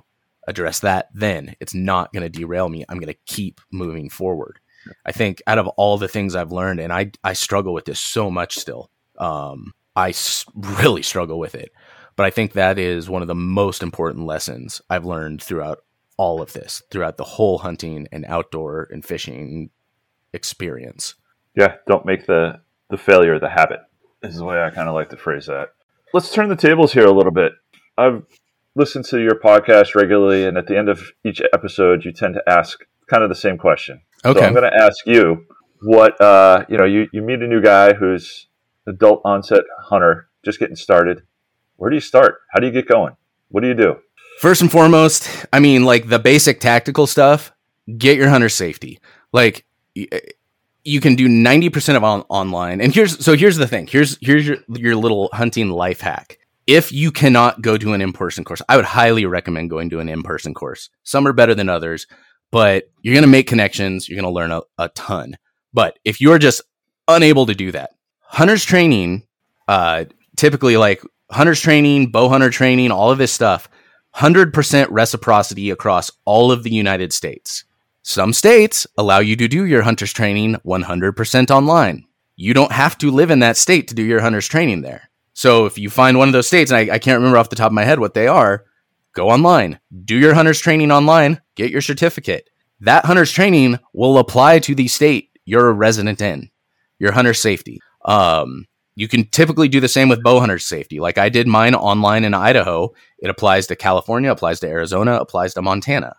address that, then it's not going to derail me. I'm going to keep moving forward. I think out of all the things I've learned, and I, I struggle with this so much still, um, I s- really struggle with it. But I think that is one of the most important lessons I've learned throughout all of this, throughout the whole hunting and outdoor and fishing experience. Yeah, don't make the, the failure the habit, is the way I kind of like to phrase that. Let's turn the tables here a little bit. I've listened to your podcast regularly, and at the end of each episode, you tend to ask kind of the same question. Okay. So I'm going to ask you what, uh, you know, you, you meet a new guy who's adult onset hunter, just getting started. Where do you start? How do you get going? What do you do? First and foremost, I mean, like the basic tactical stuff, get your hunter safety. Like y- you can do ninety percent of on- online. And here's, so here's the thing. Here's, here's your, your little hunting life hack. If you cannot go to an in-person course, I would highly recommend going to an in-person course. Some are better than others, but you're going to make connections. You're going to learn a, a ton. But if you're just unable to do that, hunter's training, uh, typically like hunter's training, bow hunter training, all of this stuff, one hundred percent reciprocity across all of the United States. Some states allow you to do your hunter's training one hundred percent online. You don't have to live in that state to do your hunter's training there. So if you find one of those states, and I, I can't remember off the top of my head what they are, go online, do your hunter's training online, get your certificate. That hunter's training will apply to the state you're a resident in, your hunter's safety. Um, you can typically do the same with bow hunter's safety. Like I did mine online in Idaho. It applies to California, applies to Arizona, applies to Montana.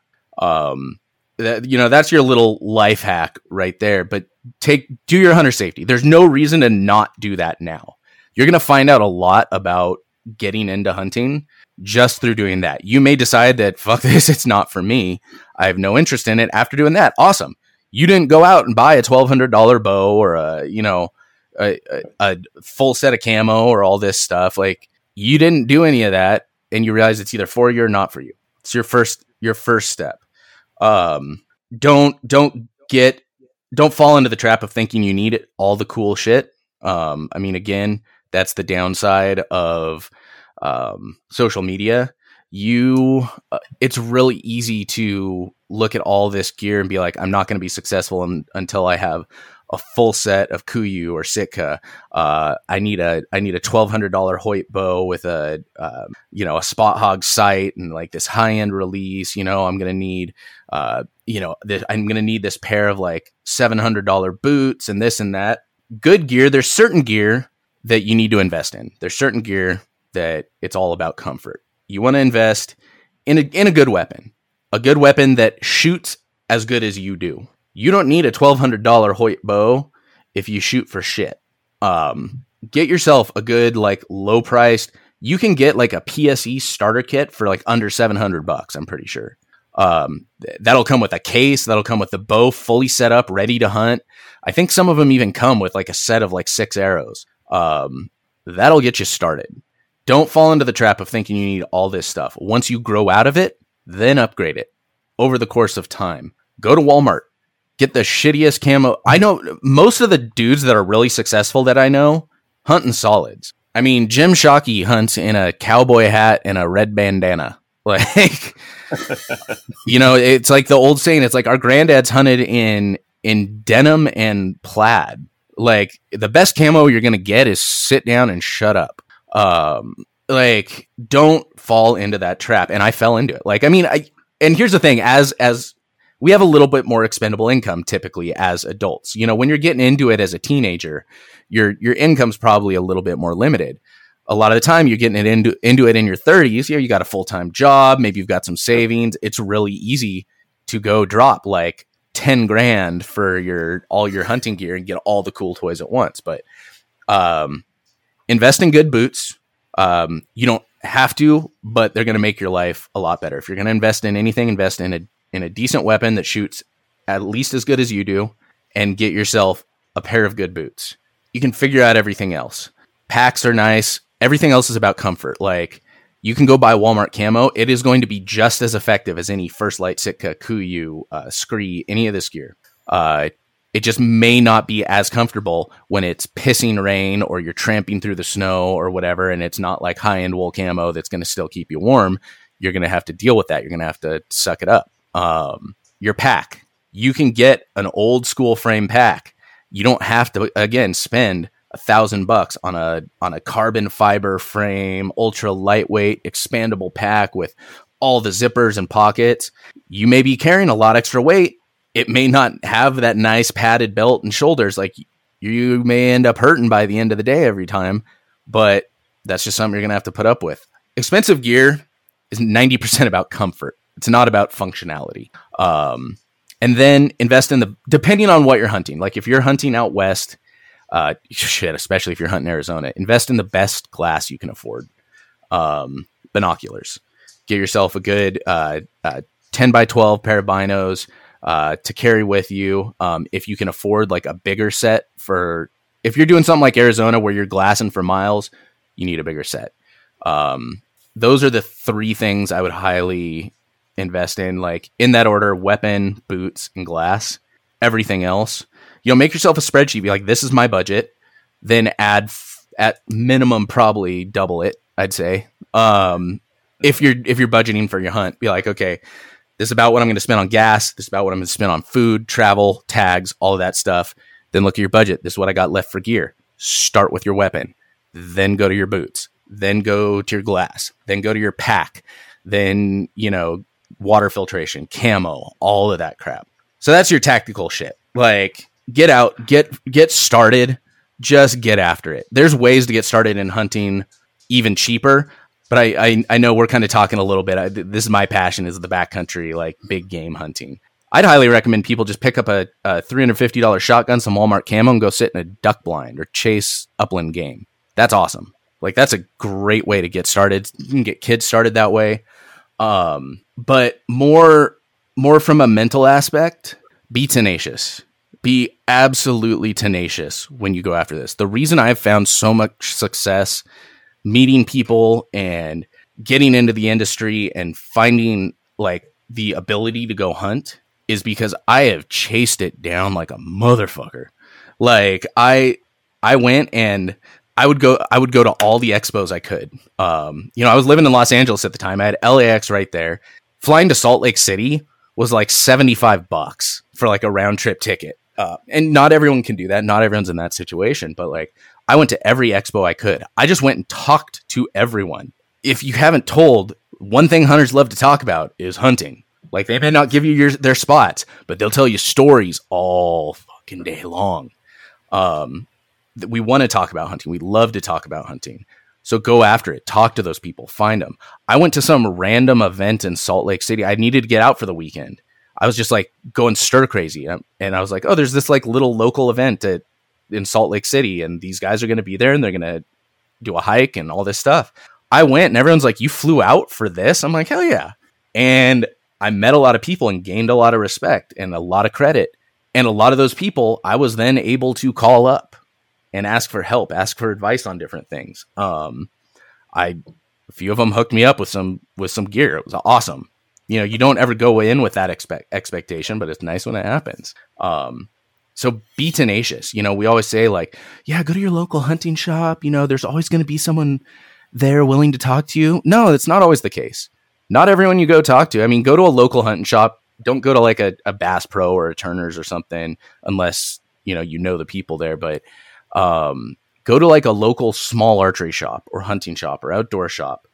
Um, that, you know, that's your little life hack right there. But take do your hunter safety. There's no reason to not do that now. You're going to find out a lot about getting into hunting just through doing that. You may decide that, fuck this, it's not for me. I have no interest in it. After doing that, awesome. You didn't go out and buy a twelve hundred dollars bow or a, you know, a, a, a full set of camo or all this stuff. Like you didn't do any of that and you realize it's either for you or not for you. It's your first, your first step. Um, don't, don't get, don't fall into the trap of thinking you need it, all the cool shit. Um, I mean, again, that's the downside of um, social media. You, uh, it's really easy to look at all this gear and be like, I'm not going to be successful in, until I have a full set of Kuiu or Sitka. Uh, I need a, I need a twelve hundred dollars Hoyt bow with a, uh, you know, a Spot Hog sight and like this high end release. You know, I'm going to need, uh, you know, this, I'm going to need this pair of like seven hundred dollars boots and this and that. Good gear. There's certain gear that you need to invest in. There's certain gear that it's all about comfort. You want to invest in a, in a good weapon, a good weapon that shoots as good as you do. You don't need a twelve hundred dollars Hoyt bow if you shoot for shit. Um, get yourself a good, like low priced, you can get like a P S E starter kit for like under seven hundred bucks. I'm pretty sure. Um, that'll come with a case. That'll come with the bow fully set up, ready to hunt. I think some of them even come with like a set of like six arrows. Um, that'll get you started. Don't fall into the trap of thinking you need all this stuff. Once you grow out of it, then upgrade it over the course of time. Go to Walmart, get the shittiest camo. I know most of the dudes that are really successful that I know hunt in solids. I mean, Jim Shockey hunts in a cowboy hat and a red bandana. Like, you know, it's like the old saying, it's like our granddads hunted in, in denim and plaid. Like the best camo you're going to get is sit down and shut up. Um, like don't fall into that trap. And I fell into it. Like, I mean, I, and here's the thing, as, as we have a little bit more expendable income typically as adults, you know, when you're getting into it as a teenager, your, your income's probably a little bit more limited. A lot of the time you're getting it into, into it in your thirties. You know, you got a full-time job. Maybe you've got some savings. It's really easy to go drop like ten grand for your, all your hunting gear and get all the cool toys at once. But, um, invest in good boots. Um, you don't have to, but they're going to make your life a lot better. If you're going to invest in anything, invest in a, in a decent weapon that shoots at least as good as you do and get yourself a pair of good boots. You can figure out everything else. Packs are nice. Everything else is about comfort. Like you can go buy Walmart camo. It is going to be just as effective as any First Light, Sitka, Kuiu, uh, Scree, any of this gear. Uh, it just may not be as comfortable when it's pissing rain or you're tramping through the snow or whatever. And it's not like high end wool camo that's going to still keep you warm. you're going to have to deal with that. You're going to have to suck it up. Um, your pack, you can get an old school frame pack. You don't have to, again, spend a thousand bucks on a, on a carbon fiber frame, ultra lightweight, expandable pack with all the zippers and pockets. You may be carrying a lot extra weight. It may not have that nice padded belt and shoulders. Like, you may end up hurting by the end of the day every time, but that's just something you're going to have to put up with. Expensive gear is ninety percent about comfort. It's not about functionality. Um, and then invest in the, depending on what you're hunting. Like if you're hunting out west, uh, shit, especially if you're hunting Arizona, invest in the best glass you can afford. Um, binoculars. Get yourself a good uh, uh, ten by twelve pair of binos uh, to carry with you. Um, if you can afford like a bigger set for, if you're doing something like Arizona where you're glassing for miles, you need a bigger set. Um, those are the three things I would highly invest in, like in that order: weapon, boots, and glass. Everything else, you know, make yourself a spreadsheet. Be like, this is my budget. Then add f- at minimum, probably double it. I'd say. Um, if you're, if you're budgeting for your hunt, be like, okay, this is about what I'm going to spend on gas. This is about what I'm going to spend on food, travel, tags, all of that stuff. Then look at your budget. This is what I got left for gear. Start with your weapon, then go to your boots, then go to your glass, then go to your pack, then, you know, water filtration, camo, all of that crap. So that's your tactical shit. Like, get out, get, get started, just get after it. There's ways to get started in hunting even cheaper. But I, I, I know we're kind of talking a little bit. I, this is my passion, is the backcountry, like big game hunting. I'd highly recommend people just pick up a, a three hundred fifty dollars shotgun, some Walmart camo, and go sit in a duck blind or chase upland game. That's awesome. Like, that's a great way to get started. You can get kids started that way. Um, but more, more from a mental aspect, be tenacious. Be absolutely tenacious when you go after this. The reason I've found so much success meeting people and getting into the industry and finding like the ability to go hunt is because I have chased it down like a motherfucker. Like I, I went and I would go, I would go to all the expos I could. Um, you know, I was living in Los Angeles at the time. I had L A X right there. Flying to Salt Lake City was like seventy-five bucks for like a round trip ticket. Uh, and not everyone can do that. Not everyone's in that situation, but like, I went to every expo I could. I just went and talked to everyone. If you haven't told, one thing hunters love to talk about is hunting. Like, they may not give you your, their spots, but they'll tell you stories all fucking day long. Um, we want to talk about hunting. We love to talk about hunting. So go after it. Talk to those people. Find them. I went to some random event in Salt Lake City. I needed to get out for the weekend. I was just like going stir crazy. And I was like, oh, there's this like little local event at in Salt Lake City, and these guys are going to be there and they're going to do a hike and all this stuff. I went and everyone's like, you flew out for this? I'm like, hell yeah. And I met a lot of people and gained a lot of respect and a lot of credit. And a lot of those people I was then able to call up and ask for help, ask for advice on different things. Um, I, a few of them hooked me up with some, with some gear. It was awesome. You know, you don't ever go in with that expect expectation, but it's nice when it happens. Um, So be tenacious. You know, we always say like, yeah, go to your local hunting shop. You know, there's always going to be someone there willing to talk to you. No, that's not always the case. Not everyone you go talk to. I mean, go to a local hunting shop. Don't go to like a, a Bass Pro or a Turner's or something unless, you know, you know the people there. But um, go to like a local small archery shop or hunting shop or outdoor shop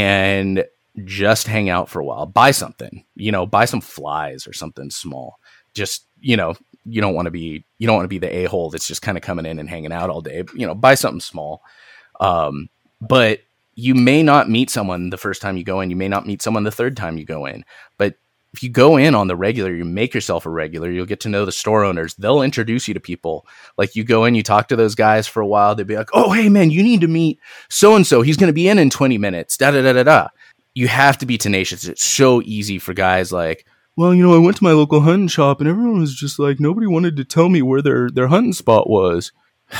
and just hang out for a while. Buy something, you know, buy some flies or something small. Just, you know, you don't want to be, you don't want to be the a-hole that's just kind of coming in and hanging out all day, you know, buy something small. Um, but you may not meet someone the first time you go in, you may not meet someone the third time you go in, but if you go in on the regular, you make yourself a regular, you'll get to know the store owners. They'll introduce you to people. Like you go in, you talk to those guys for a while. They'll be like, oh, hey man, you need to meet so-and-so. He's going to be in in twenty minutes. Da, da, da, da, da. You have to be tenacious. It's so easy for guys like, well, you know, I went to my local hunting shop and everyone was just like, nobody wanted to tell me where their, their hunting spot was.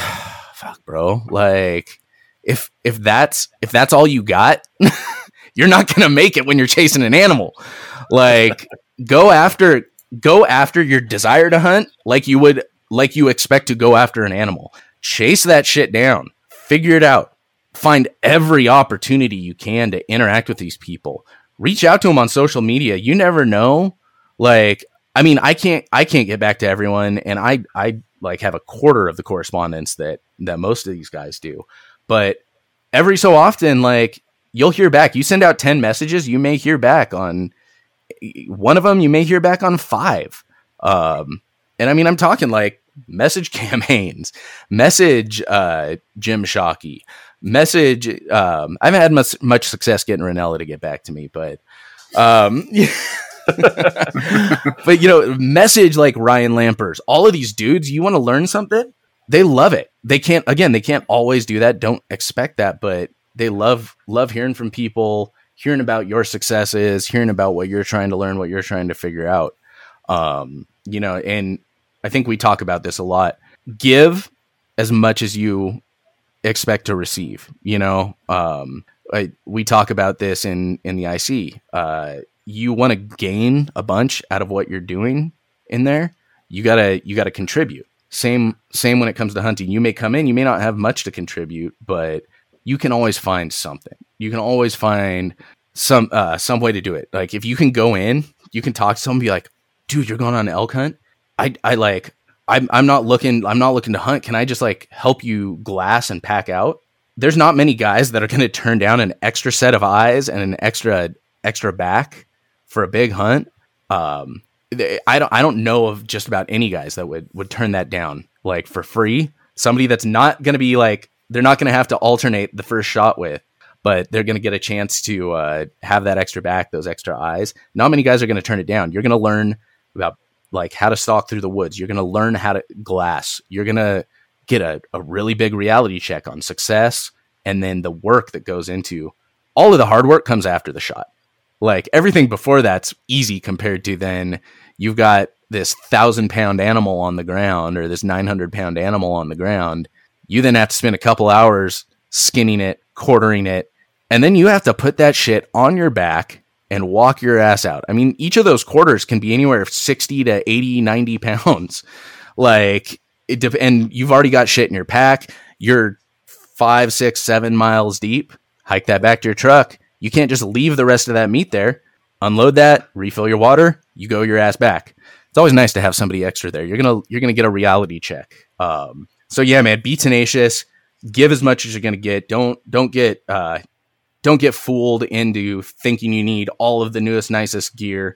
Fuck, bro. Like, if if that's if that's all you got, you're not gonna make it when you're chasing an animal. Like, go after go after your desire to hunt like you would like you expect to go after an animal. Chase that shit down. Figure it out. Find every opportunity you can to interact with these people. reach out to them on social media. You never know. Like, I mean, I can't, I can't get back to everyone, and I, I like have a quarter of the correspondence that that most of these guys do. But every so often, like, you'll hear back. You send out ten messages, you may hear back on one of them. You may hear back on five. Um, and I mean, I'm talking like message campaigns, message uh, Jim Shockey, message. Um, I haven't had much much success getting Ranella to get back to me, but. Um, but you know, message like Ryan Lampers, all of these dudes, you want to learn something, they love it. They can't, again, they can't always do that. Don't expect that, but they love, love hearing from people, hearing about your successes, hearing about what you're trying to learn, what you're trying to figure out. Um, you know, and I think we talk about this a lot. Give as much as you expect to receive, you know, um, I, we talk about this in, in the I C, uh, you want to gain a bunch out of what you're doing in there. You gotta, you gotta contribute. Same, same when it comes to hunting. You may come in, you may not have much to contribute, but you can always find something. You can always find some, uh, some way to do it. Like if you can go in, you can talk to someone, be like, dude, you're going on an elk hunt. I, I like, I'm, I'm not looking, I'm not looking to hunt. Can I just like help you glass and pack out? There's not many guys that are going to turn down an extra set of eyes and an extra, extra back for a big hunt. Um, they, I don't, I don't know of just about any guys that would, would turn that down like for free. Somebody that's not going to be like, they're not going to have to alternate the first shot with, but they're going to get a chance to uh, have that extra back, those extra eyes. Not many guys are going to turn it down. You're going to learn about like how to stalk through the woods. You're going to learn how to glass. You're going to get a, a really big reality check on success. And then the work that goes into all of the hard work comes after the shot. Like everything before that's easy compared to then you've got this thousand pound animal on the ground or this nine hundred pound animal on the ground. You then have to spend a couple hours skinning it, quartering it, and then you have to put that shit on your back and walk your ass out. I mean, each of those quarters can be anywhere from sixty to eighty, ninety pounds. Like it de- and you've already got shit in your pack. You're five, six, seven miles deep. Hike that back to your truck. You can't just leave the rest of that meat there, unload that, refill your water, you go your ass back. It's always nice to have somebody extra there. You're going to, you're going to get a reality check. Um, so yeah, man, be tenacious, give as much as you're going to get. Don't, don't get, uh, don't get fooled into thinking you need all of the newest, nicest gear.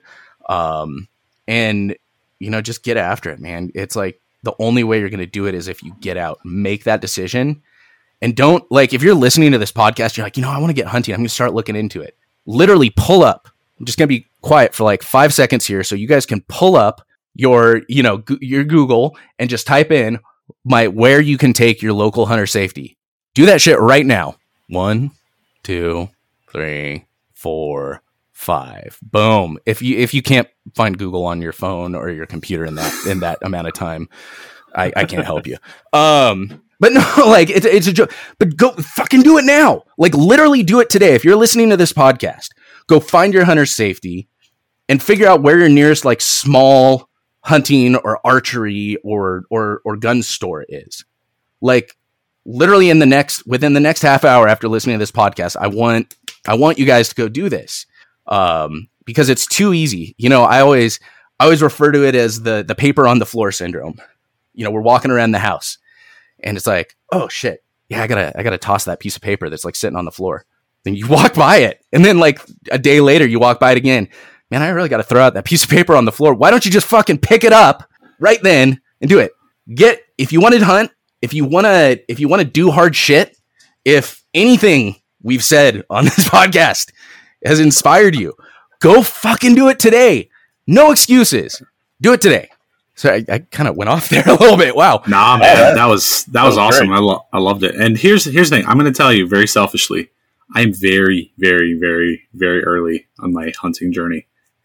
Um, and you know, just get after it, man. It's like the only way you're going to do it is if you get out, make that decision. And don't, like, if you're listening to this podcast, you're like, you know, I want to get hunting. I'm going to start looking into it. Literally pull up. I'm just going to be quiet for like five seconds here so you guys can pull up your, you know, go- your Google and just type in my where you can take your local hunter safety. Do that shit right now. One, two, three, four, five. Boom. If you if you can't find Google on your phone or your computer in that in that amount of time, I, I can't help you. Um But no, like, it's, it's a joke. But go fucking do it now. Like, literally do it today. If you're listening to this podcast, go find your hunter safety and figure out where your nearest, like, small hunting or archery or or or gun store is. Like, literally in the next, within the next half hour after listening to this podcast, I want I want you guys to go do this. Um, because it's too easy. You know, I always I always refer to it as the the paper on the floor syndrome. You know, we're walking around the house. And it's like, oh shit, yeah, I gotta, I gotta toss that piece of paper that's like sitting on the floor. Then you walk by it, and then like a day later, you walk by it again. Man, I really gotta throw out that piece of paper on the floor. Why don't you just fucking pick it up right then and do it? Get if you want to hunt, if you wanna, if you wanna do hard shit, if anything we've said on this podcast has inspired you, go fucking do it today. No excuses. Do it today. So I, I kind of went off there a little bit. Wow. Nah, man, that was that, that was, was awesome. I, lo- I loved it. And here's here's the thing. I'm going to tell you very selfishly. I'm very, very, very, very early on my hunting journey,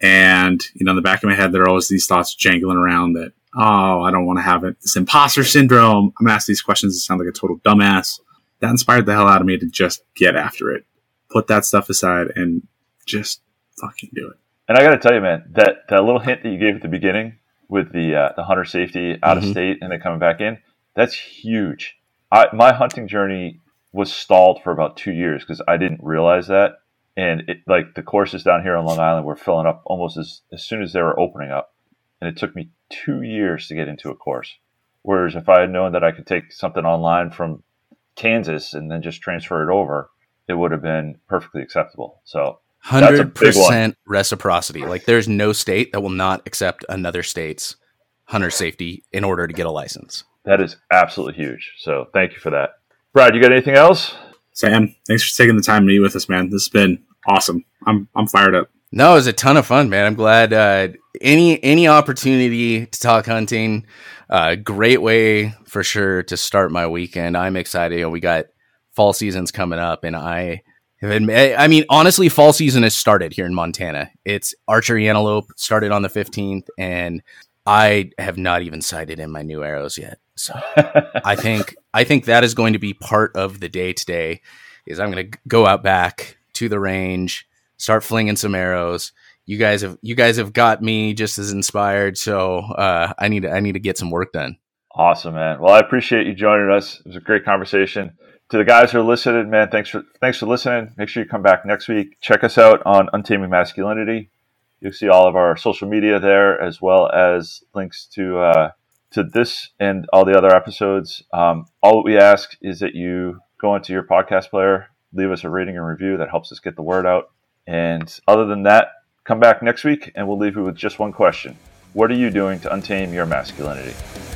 and you know, in the back of my head, there are always these thoughts jangling around that, oh, I don't want to have it. This imposter syndrome. I'm asked these questions that sound like a total dumbass. That inspired the hell out of me to just get after it, put that stuff aside, and just fucking do it. And I got to tell you, man, that that little hint that you gave at the beginning with the uh, the hunter safety out mm-hmm. of state and then coming back in, that's huge. I, my hunting journey was stalled for about two years because I didn't realize that. And it, like the courses down here on Long Island were filling up almost as, as soon as they were opening up. And it took me two years to get into a course. Whereas if I had known that I could take something online from Kansas and then just transfer it over, it would have been perfectly acceptable. So one hundred percent reciprocity. Like there's no state that will not accept another state's hunter safety in order to get a license. That is absolutely huge. So thank you for that. Brad, you got anything else? Sam, thanks for taking the time to meet with us, man. This has been awesome. I'm I'm fired up. No, it was a ton of fun, man. I'm glad uh, any any opportunity to talk hunting, uh, great way for sure to start my weekend. I'm excited. You know, we got fall seasons coming up, and I have admit, I mean, honestly, fall season has started here in Montana. It's archery antelope started on the fifteenth, and I have not even sighted in my new arrows yet. So I think I think that is going to be part of the day today. Is I'm going to go out back to the range, start flinging some arrows. You guys have you guys have got me just as inspired. So uh, I need to, I need to get some work done. Awesome, man. Well, I appreciate you joining us. It was a great conversation. To the guys who are listening, man, thanks for thanks for listening. Make sure you come back next week. Check us out on Untaming Masculinity. You'll see all of our social media there, as well as links to uh, to this and all the other episodes. Um, all we ask is that you go into your podcast player, leave us a rating and review. That helps us get the word out. And other than that, come back next week, and we'll leave you with just one question. What are you doing to untame your masculinity?